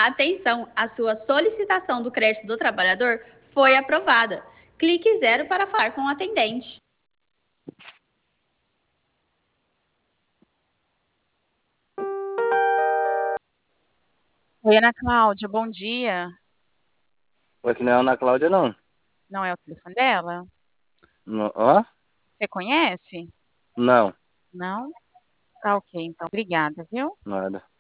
Atenção, a sua solicitação do crédito do trabalhador foi aprovada. Clique 0 para falar com o atendente. Oi, Ana Cláudia, bom dia. Oi, que não é a Ana Cláudia, não. Não é o telefone dela? Ó? Você conhece? Não, Não? Tá ok, então. Obrigada, viu? nada.